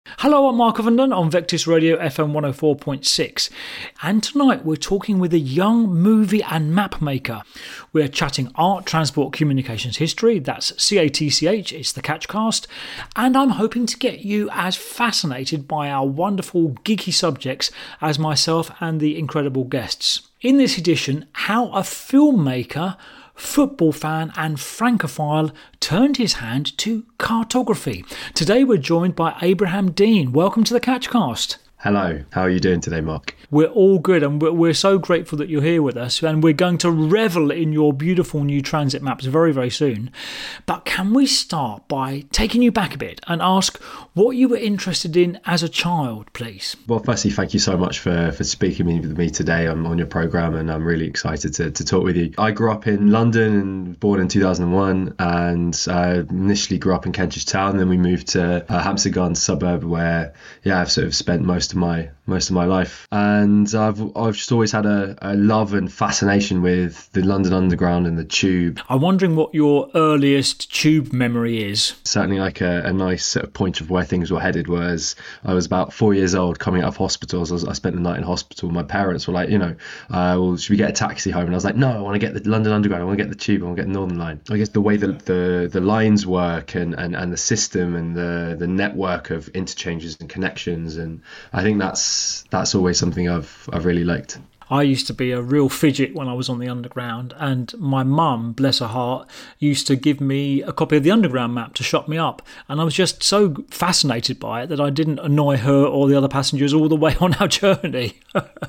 Hello, I'm Mark Ovenden on Vectis Radio FM 104.6, and tonight we're talking with a young movie and map maker. We're chatting art, transport, communications history, that's CATCH, it's the Catchcast, and I'm hoping to get you as fascinated by our wonderful geeky subjects as myself and the incredible guests. In this edition, how a filmmaker, football fan and francophile turned his hand to cartography. Today we're joined by Abraham Dean. Welcome to the Catchcast. Hello, how are you doing today, Mark? We're all good, and we're so grateful that you're here with us, and we're going to revel in your beautiful new transit maps very, very soon. But can we start by taking you back a bit and ask what you were interested in as a child, please? Well, firstly, thank you so much for speaking with me today on your programme, and I'm really excited to talk with you. I grew up in London and born in 2001, and initially grew up in Kentish Town, then we moved to Hampstead Gardens suburb where, I've sort of spent most of my life. And I've just always had a love and fascination with the London Underground and the Tube. I'm wondering what your earliest Tube memory is. Certainly like a nice sort of point of where things were headed was I was about 4 years old coming out of hospitals. I spent the night in hospital. My parents were like, well, should we get a taxi home? And I was like, no, I want to get the London Underground. I want to get the Tube. I want to get the Northern Line. I guess the way the lines work and the system and the network of interchanges and connections, and I think that's always something I've really liked. I used to be a real fidget when I was on the Underground, and my mum, bless her heart, used to give me a copy of the Underground map to shut me up, and I was just so fascinated by it that I didn't annoy her or the other passengers all the way on our journey.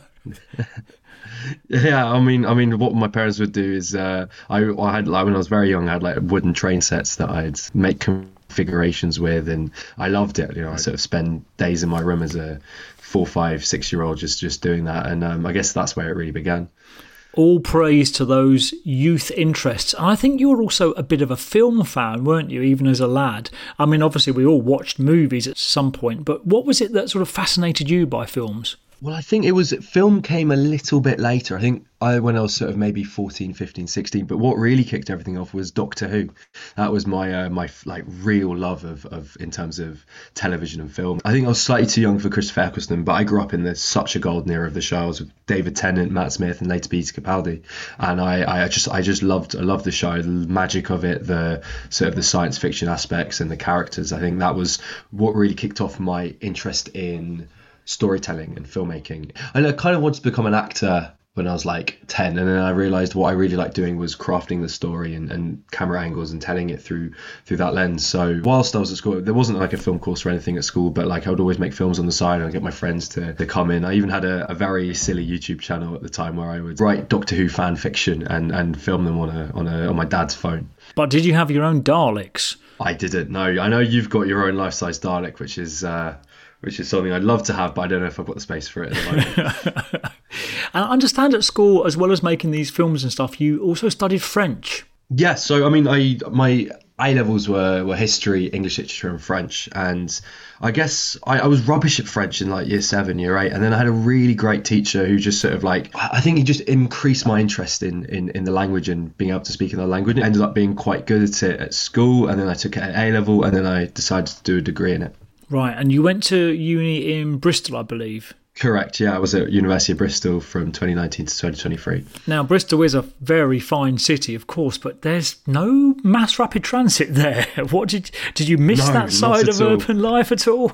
Yeah, I mean, what my parents would do is I had, like, when I was very young, I had like wooden train sets that I'd make configurations with, and I loved it. I sort of spend days in my room as a 4, 5, 6-year-old just doing that, and I guess that's where it really began. All praise to those youth interests. And I think you were also a bit of a film fan, weren't you, even as a lad? I mean, obviously we all watched movies at some point, but what was it that sort of fascinated you by films? Well, I think film came a little bit later. I think when I was sort of maybe 14, 15, 16. But what really kicked everything off was Doctor Who. That was my like real love of in terms of television and film. I think I was slightly too young for Christopher Eccleston, but I grew up in such a golden era of the show. I was with David Tennant, Matt Smith, and later Peter Capaldi. And I just loved the show, the magic of it, the sort of the science fiction aspects and the characters. I think that was what really kicked off my interest in storytelling and filmmaking. And I kind of wanted to become an actor when I was like 10, and then I realized what I really liked doing was crafting the story and camera angles and telling it through that lens. So whilst I was at school, there wasn't like a film course or anything at school, but like I would always make films on the side and I'd get my friends to come in. I even had a very silly YouTube channel at the time where I would write Doctor Who fan fiction and film them on my dad's phone. But did you have your own Daleks? I didn't. No, I know you've got your own life-size Dalek, which is something I'd love to have, but I don't know if I've got the space for it at the moment. And I understand at school, as well as making these films and stuff, you also studied French. Yeah, so I mean, my A-levels were history, English literature and French, and I guess I was rubbish at French in like year 7, year 8, and then I had a really great teacher who just sort of like, I think he just increased my interest in the language and being able to speak in the language. I ended up being quite good at it at school, and then I took it at A-level, and then I decided to do a degree in it. Right, and you went to uni in Bristol, I believe. Correct, yeah. I was at University of Bristol from 2019 to 2023. Now, Bristol is a very fine city, of course, but there's no mass rapid transit there. What did you miss that side of urban life at all?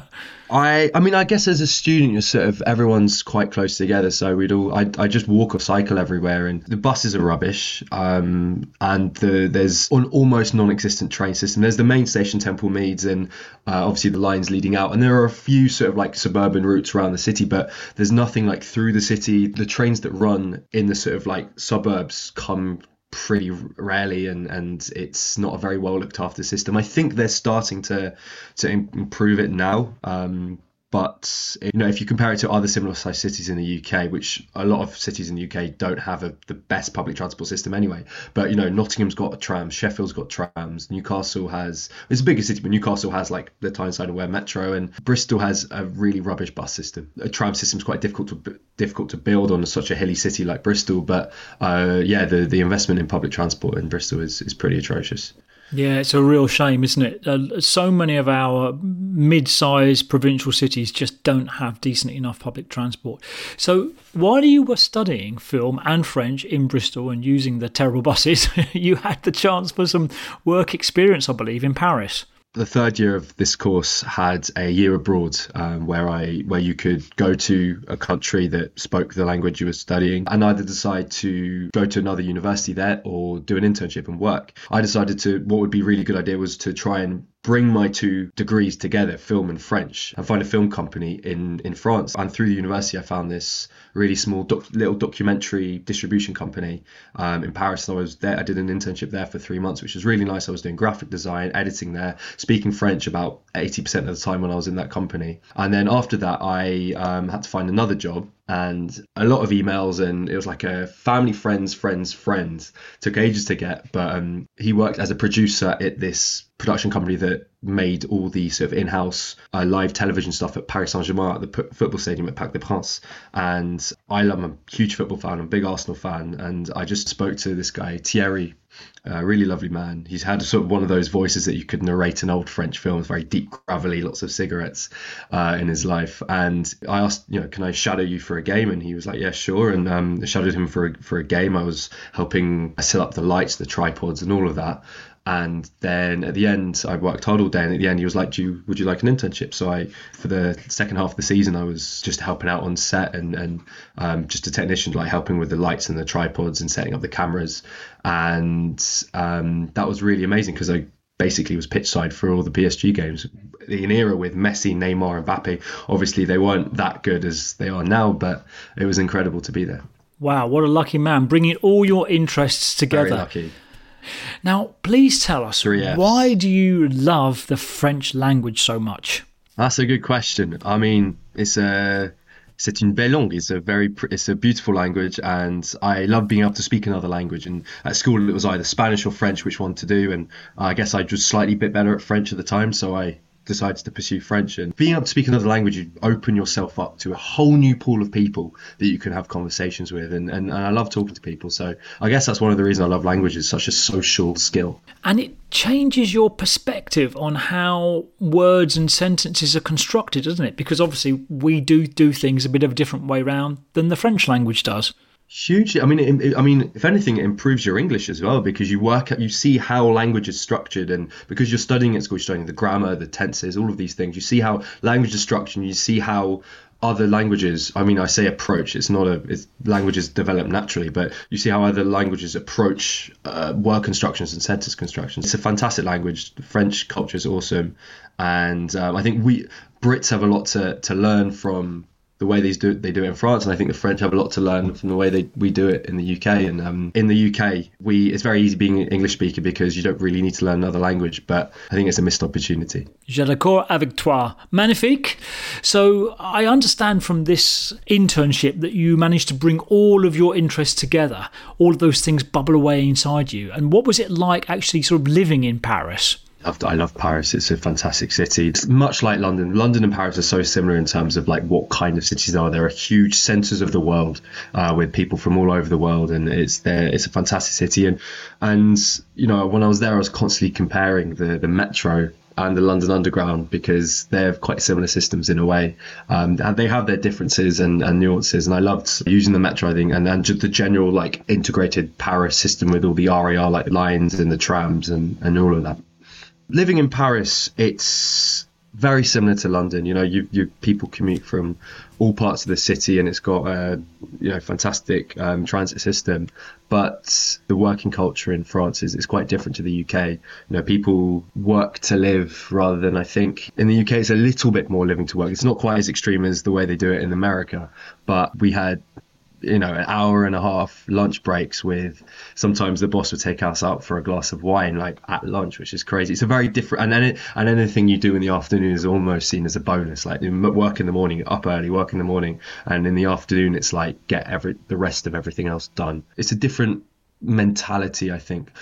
I mean, I guess as a student, you're sort of, everyone's quite close together. So I just walk or cycle everywhere, and the buses are rubbish. And there's an almost non-existent train system. There's the main station, Temple Meads, and obviously the lines leading out. And there are a few sort of like suburban routes around the city, but there's nothing like through the city. The trains that run in the sort of like suburbs come pretty rarely, and it's not a very well looked after system. I think they're starting to improve it now, but if you compare it to other similar sized cities in the UK, which a lot of cities in the UK don't have the best public transport system anyway, but Nottingham's got a tram, Sheffield's got trams, Newcastle has, it's a bigger city, but Newcastle has like the Tyneside and Ware Metro, and Bristol has a really rubbish bus system. A tram system's quite difficult to build on such a hilly city like Bristol, but the investment in public transport in Bristol is pretty atrocious. Yeah, it's a real shame, isn't it? So many of our mid-sized provincial cities just don't have decent enough public transport. So while you were studying film and French in Bristol and using the terrible buses, you had the chance for some work experience, I believe, in Paris. The third year of this course had a year abroad, where you could go to a country that spoke the language you were studying and either decide to go to another university there or do an internship and work. I decided what would be a really good idea was to try and bring my two degrees together, film and French, and find a film company in France. And through the university, I found this really small little documentary distribution company in Paris. And I was there. I did an internship there for 3 months, which was really nice. I was doing graphic design, editing there, speaking French about 80% of the time when I was in that company. And then after that, I had to find another job. And a lot of emails, and it was like a family friends. Took ages to get, but he worked as a producer at this production company that made all the sort of in-house live television stuff at Paris Saint-Germain at the football stadium at Parc des Princes. And I'm a huge football fan, I'm a big Arsenal fan, and I just spoke to this guy, Thierry, a really lovely man. He's had sort of one of those voices that you could narrate an old French film, very deep, gravelly, lots of cigarettes in his life. And I asked, can I shadow you for a game? And he was like, yeah, sure. And I shadowed him for a game. I was helping set up the lights, the tripods and all of that. And then at the end, I worked hard all day. And at the end, he was like, would you like an internship? So for the second half of the season, I was just helping out on set and just a technician, like helping with the lights and the tripods and setting up the cameras. And that was really amazing because I basically was pitch side for all the PSG games. In an era with Messi, Neymar and Mbappe, obviously they weren't that good as they are now, but it was incredible to be there. Wow, what a lucky man, bringing all your interests together. Very lucky. Now, please tell us, why do you love the French language so much? That's a good question. I mean, c'est une belle langue. It's a beautiful language, and I love being able to speak another language. And at school, it was either Spanish or French, which one to do. And I guess I was slightly bit better at French at the time, so I decided to pursue French. And being able to speak another language, you open yourself up to a whole new pool of people that you can have conversations with. And I love talking to people. So I guess that's one of the reasons I love languages, such a social skill. And it changes your perspective on how words and sentences are constructed, doesn't it? Because obviously we do things a bit of a different way around than the French language does. Hugely. I mean, if anything, it improves your English as well, because you see how language is structured, and because you're studying at school, you're studying the grammar, the tenses, all of these things. You see how language is structured, and you see how other languages, I say approach, languages develop naturally, but you see how other languages approach word constructions and sentence constructions. It's a fantastic language. The French culture is awesome. And I think Brits have a lot to learn from the way they do it in France, and I think the French have a lot to learn from the way we do it in the UK. And in the UK, it's very easy being an English speaker because you don't really need to learn another language, but I think it's a missed opportunity. J'ai d'accord avec toi. Magnifique. So I understand from this internship that you managed to bring all of your interests together, all of those things bubble away inside you. And what was it like actually sort of living in Paris? I love Paris. It's a fantastic city. It's much like London. London and Paris are so similar in terms of like what kind of cities they are. There are huge centres of the world with people from all over the world, and it's a fantastic city. And when I was there, I was constantly comparing the metro and the London Underground because they have quite similar systems in a way. And they have their differences and nuances. And I loved using the metro, I think, and just the general like integrated Paris system with all the RER like lines and the trams and all of that. Living in Paris, it's very similar to London. You people commute from all parts of the city, and it's got a fantastic transit system. But the working culture in France is quite different to the UK. People work to live rather than, I think in the UK it's a little bit more living to work. It's not quite as extreme as the way they do it in America, but we had an hour and a half lunch breaks with sometimes the boss would take us out for a glass of wine like at lunch, which is crazy. It's a very different, and anything you do in the afternoon is almost seen as a bonus. Like work in the morning, up early, work in the morning, and in the afternoon it's like get the rest of everything else done. It's a different mentality, I think.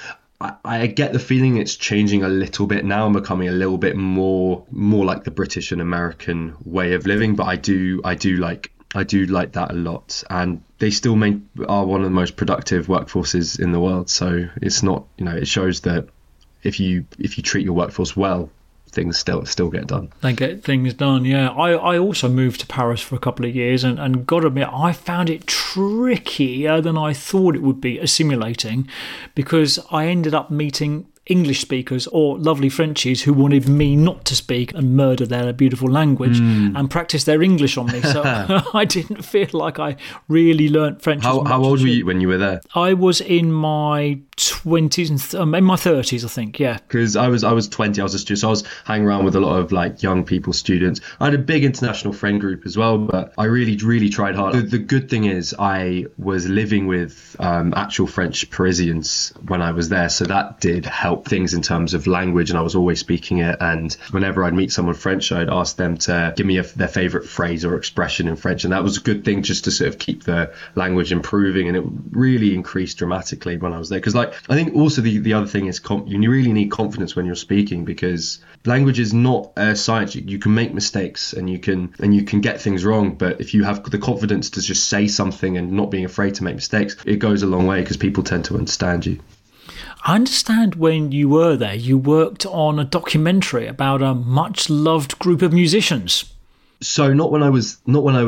I get the feeling it's changing a little bit now and becoming a little bit more like the British and American way of living, but I do like that a lot, and they still are one of the most productive workforces in the world. So it's not, it shows that if you treat your workforce well, things still get done. They get things done, yeah. I also moved to Paris for a couple of years, and got to admit, I found it trickier than I thought it would be assimilating, because I ended up meeting English speakers or lovely Frenchies who wanted me not to speak and murder their beautiful language and practice their English on me. So I didn't feel like I really learnt French. How old were you when you were there? I was in my 20s and in my 30s, I think, yeah. Because I was 20, I was a student, so I was hanging around with a lot of like young people, students. I had a big international friend group as well, but I really tried hard. The good thing is I was living with actual French Parisians when I was there, so that did help things in terms of language, and I was always speaking it. And whenever I'd meet someone French, I'd ask them to give me their favorite phrase or expression in French, and that was a good thing just to sort of keep the language improving. And it really increased dramatically when I was there, because like I think also the other thing is you really need confidence when you're speaking, because language is not a science. You can make mistakes and you can get things wrong, but if you have the confidence to just say something and not being afraid to make mistakes, it goes a long way, because people tend to understand you. I understand when you were there, you worked on a documentary about a much-loved group of musicians. So not when I was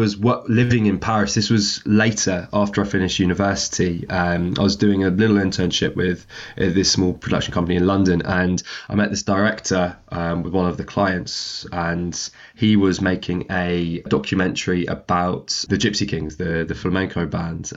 living in Paris. This was later, after I finished university. I was doing a little internship with this small production company in London, and I met this director with one of the clients, and he was making a documentary about the Gypsy Kings, the flamenco band,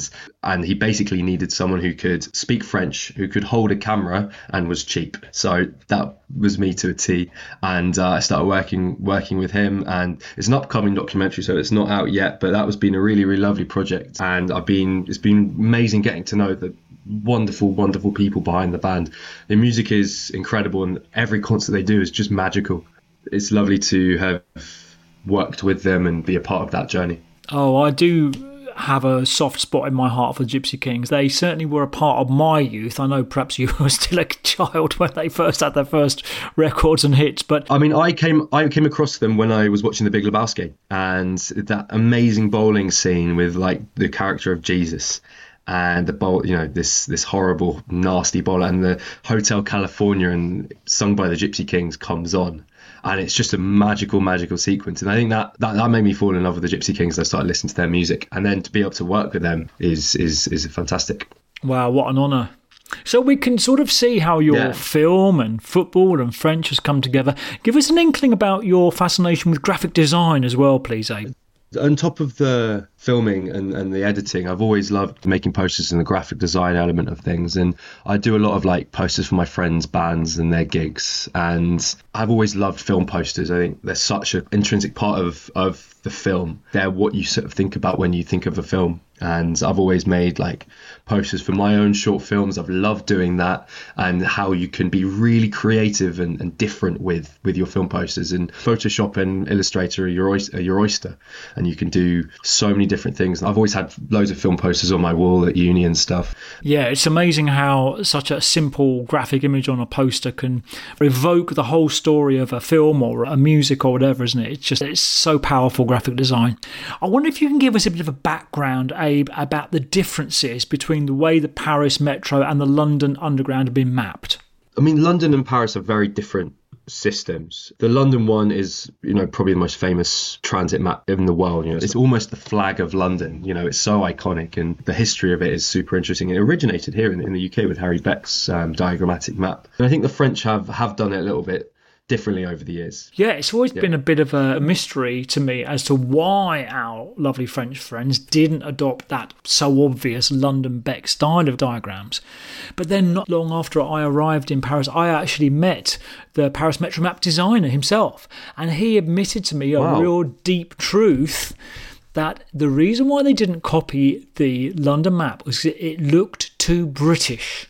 and he basically needed someone who could speak French, who could hold a camera, and was cheap. So that was me to a T, and I started working with him, and it's an upcoming documentary, so it's not out yet, but that was been a really lovely project, and it's been amazing getting to know the wonderful people behind the band. The music is incredible, and every concert they do is just magical. It's lovely to have worked with them and be a part of that journey. Oh, I do have a soft spot in my heart for the Gypsy Kings. They certainly were a part of my youth. I know perhaps you were still a child when they first had their first records and hits, but I mean, I came across them when I was watching The Big Lebowski, and that amazing bowling scene with like the character of Jesus and the bowl, this horrible nasty bowler, and the Hotel California and sung by the Gypsy Kings comes on. And it's just a magical sequence. And I think that made me fall in love with the Gypsy Kings. I started listening to their music. And then to be able to work with them is fantastic. Wow, what an honour. So we can sort of see how your film and football and French has come together. Give us an inkling about your fascination with graphic design as well, please, Abe. On top of the filming and the editing, I've always loved making posters and the graphic design element of things. And I do a lot of like posters for my friends' bands and their gigs. And I've always loved film posters. I think they're such an intrinsic part of the film. They're what you sort of think about when you think of a film. And I've always made like posters for my own short films. I've loved doing that, and how you can be really creative and different with your film posters. And Photoshop and Illustrator are your oyster, and you can do so many different things. I've always had loads of film posters on my wall at uni and stuff. Yeah, it's amazing how such a simple graphic image on a poster can evoke the whole story of a film or a music or whatever, isn't it? It's so powerful, graphic design. I wonder if you can give us a bit of a background, Abe, about the differences between the way the Paris Metro and the London Underground have been mapped. I mean, London and Paris are very different systems. The London one is, probably the most famous transit map in the world. It's almost the flag of London. It's so iconic, and the history of it is super interesting. It originated here in the UK with Harry Beck's diagrammatic map. And I think the French have done it a little bit differently over the years. Yeah, it's always been a bit of a mystery to me as to why our lovely French friends didn't adopt that so obvious London Beck style of diagrams. But then not long after I arrived in Paris, I actually met the Paris Metro map designer himself, and he admitted to me a real deep truth that the reason why they didn't copy the London map was it looked too British.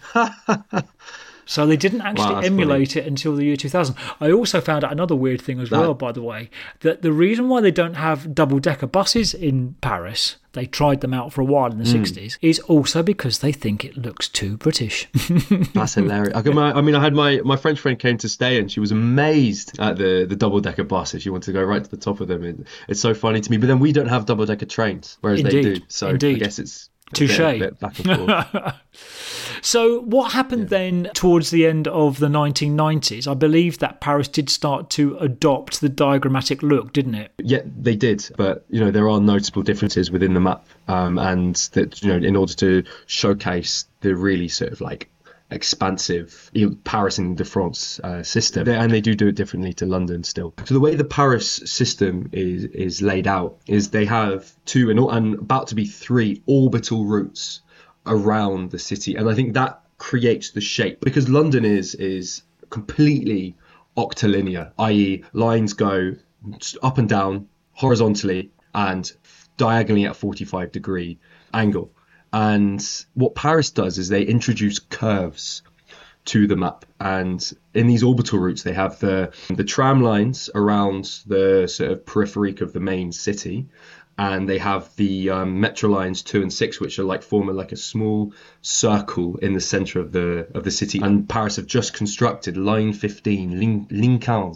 So they didn't actually emulate it until the year 2000. I also found out another weird thing as well, by the way, that the reason why they don't have double-decker buses in Paris, they tried them out for a while in the 60s, is also because they think it looks too British. That's hilarious. I had my French friend came to stay, and she was amazed at the double-decker bus. She wanted to go right to the top of them. It's so funny to me. But then we don't have double-decker trains, whereas they do. So I guess it's Touche. A bit back and forth. So what happened then towards the end of the 1990s? I believe that Paris did start to adopt the diagrammatic look, didn't it? Yeah, they did. But, there are notable differences within the map. And that, in order to showcase the really sort of like expansive Paris and de France system, and they do it differently to London still. So the way the Paris system is laid out is they have 2 and about to be 3 orbital routes around the city, and I think that creates the shape, because London is completely octilinear, i.e. lines go up and down horizontally and diagonally at a 45-degree angle. And what Paris does is they introduce curves to the map, and in these orbital routes they have the tram lines around the sort of periphery of the main city, and they have the metro lines 2 and 6, which are forming a small circle in the center of the city. And Paris have just constructed line 15, Ligne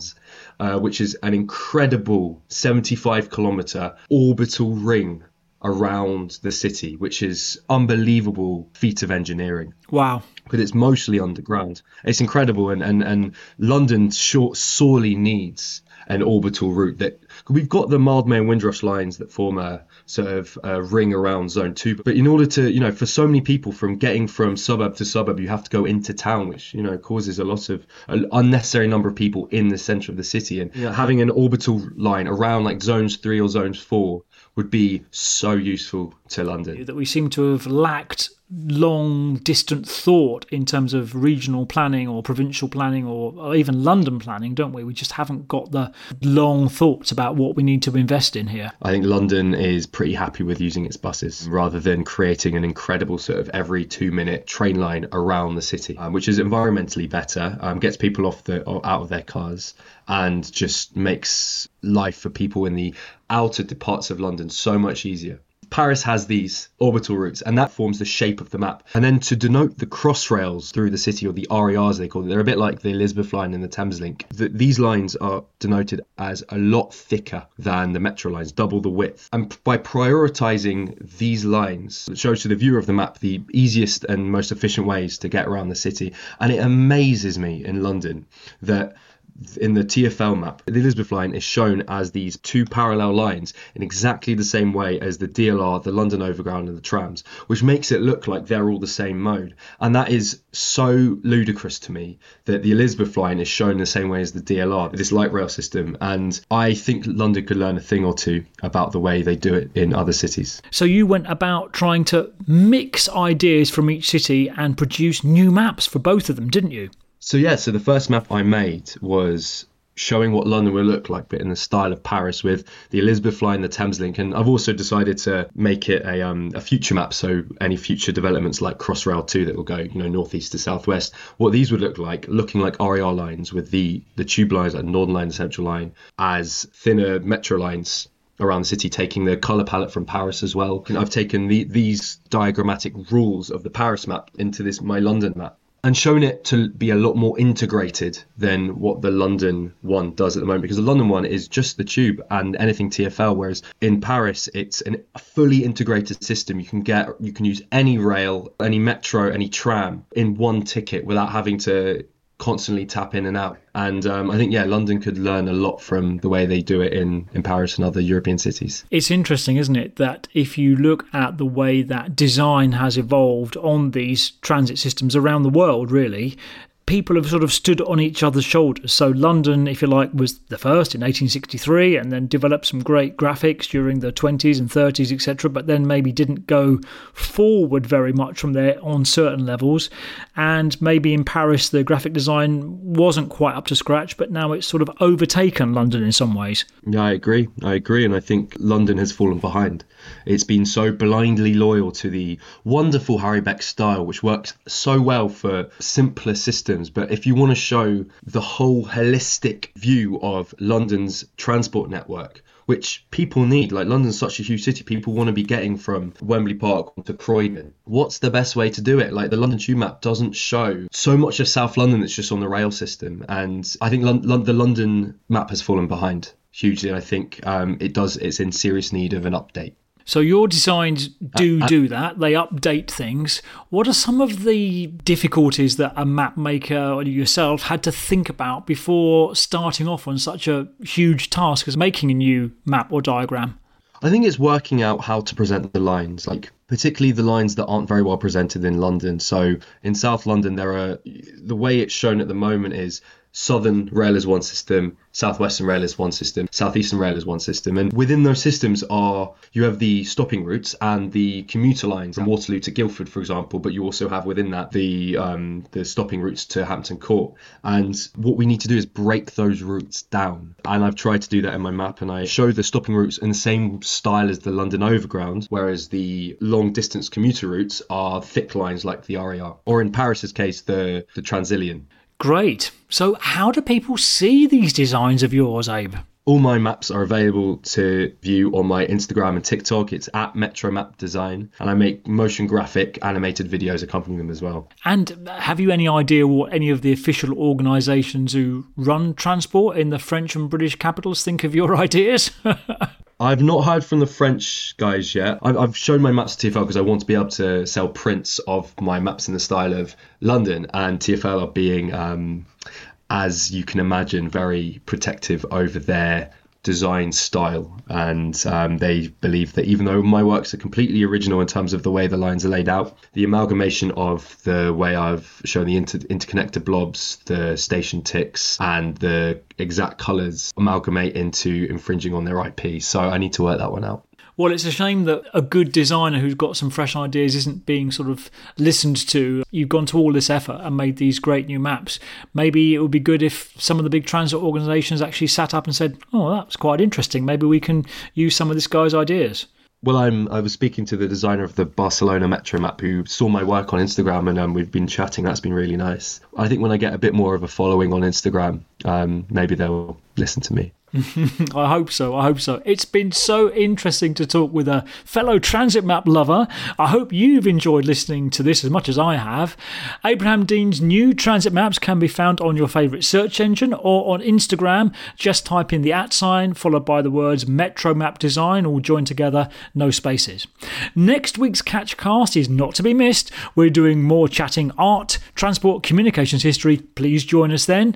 15, which is an incredible 75-kilometer orbital ring around the city, which is unbelievable feat of engineering. Wow. Because it's mostly underground. It's incredible, and London sorely needs an orbital route. That we've got the Mildmay and Windrush lines that form a sort of a ring around Zone 2. But in order to, for so many people from getting from suburb to suburb, you have to go into town, which, causes a lot of an unnecessary number of people in the center of the city. And having an orbital line around like Zones 3 or Zones 4 would be so useful to London. That we seem to have lacked long distant thought in terms of regional planning or provincial planning or even London planning, don't we? We just haven't got the long thoughts about what we need to invest in here. I think London is pretty happy with using its buses rather than creating an incredible sort of every 2-minute train line around the city, which is environmentally better, gets people out of their cars, and just makes life for people in the outer parts of London so much easier. Paris has these orbital routes, and that forms the shape of the map. And then to denote the crossrails through the city, or the RERs they call it, they're a bit like the Elizabeth line and the Thameslink. These lines are denoted as a lot thicker than the metro lines, double the width. And by prioritising these lines, it shows to the viewer of the map the easiest and most efficient ways to get around the city. And it amazes me in London that in the TfL map, the Elizabeth line is shown as these 2 parallel lines in exactly the same way as the DLR, the London Overground, and the trams, which makes it look like they're all the same mode. And that is so ludicrous to me, that the Elizabeth line is shown the same way as the DLR, this light rail system. And I think London could learn a thing or two about the way they do it in other cities. So you went about trying to mix ideas from each city and produce new maps for both of them, didn't you? So the first map I made was showing what London will look like, but in the style of Paris, with the Elizabeth line, the Thameslink. And I've also decided to make it a future map, so any future developments like Crossrail 2 that will go northeast to southwest, what these would look like, looking like RER lines, with the tube lines like Northern Line and Central Line as thinner metro lines around the city, taking the colour palette from Paris as well. And I've taken these diagrammatic rules of the Paris map into my London map, and shown it to be a lot more integrated than what the London one does at the moment, because the London one is just the tube and anything TfL, whereas in Paris it's a fully integrated system. You can use any rail, any metro, any tram in one ticket without having to constantly tap in and out. And I think, London could learn a lot from the way they do it in Paris and other European cities. It's interesting, isn't it, that if you look at the way that design has evolved on these transit systems around the world, really, people have sort of stood on each other's shoulders. So London, if you like, was the first in 1863, and then developed some great graphics during the 20s and 30s, etc., but then maybe didn't go forward very much from there on certain levels. And maybe in Paris, the graphic design wasn't quite up to scratch, but now it's sort of overtaken London in some ways. Yeah, I agree. And I think London has fallen behind. It's been so blindly loyal to the wonderful Harry Beck style, which works so well for simpler systems. But if you want to show the whole holistic view of London's transport network, which people need, like London's such a huge city, people want to be getting from Wembley Park to Croydon. What's the best way to do it? Like the London Tube map doesn't show so much of South London that's just on the rail system. And I think the London map has fallen behind hugely. I think it's in serious need of an update. So your designs do that. They update things. What are some of the difficulties that a map maker or yourself had to think about before starting off on such a huge task as making a new map or diagram? I think it's working out how to present the lines, like particularly the lines that aren't very well presented in London. So in South London, the way it's shown at the moment is Southern Rail is one system, Southwestern Rail is one system, Southeastern Rail is one system. And within those systems you have the stopping routes and the commuter lines from Waterloo to Guildford, for example, but you also have within that the stopping routes to Hampton Court. And what we need to do is break those routes down. And I've tried to do that in my map, and I show the stopping routes in the same style as the London Overground, whereas the long distance commuter routes are thick lines like the RER, or in Paris's case, the Transilien. Great. So how do people see these designs of yours, Abe? All my maps are available to view on my Instagram and TikTok. It's at Metro Map Design, and I make motion graphic animated videos accompanying them as well. And have you any idea what any of the official organisations who run transport in the French and British capitals think of your ideas? I've not heard from the French guys yet. I've shown my maps to TfL because I want to be able to sell prints of my maps in the style of London, and TfL are being, as you can imagine, very protective over their design style, and they believe that even though my works are completely original in terms of the way the lines are laid out, the amalgamation of the way I've shown the interconnector blobs, the station ticks, and the exact colours amalgamate into infringing on their IP. So I need to work that one out. Well, it's a shame that a good designer who's got some fresh ideas isn't being sort of listened to. You've gone to all this effort and made these great new maps. Maybe it would be good if some of the big transit organisations actually sat up and said, oh, that's quite interesting. Maybe we can use some of this guy's ideas. Well, I was speaking to the designer of the Barcelona Metro map who saw my work on Instagram, and we've been chatting. That's been really nice. I think when I get a bit more of a following on Instagram, maybe they'll listen to me. I hope so. It's been so interesting to talk with a fellow transit map lover. I hope you've enjoyed listening to this as much as I have. Abraham Dean's new transit maps can be found on your favourite search engine or on Instagram. Just type in the @ followed by the words Metro Map Design, all joined together, no spaces. Next week's Catchcast is not to be missed. We're doing more chatting art, transport, communications history. Please join us then.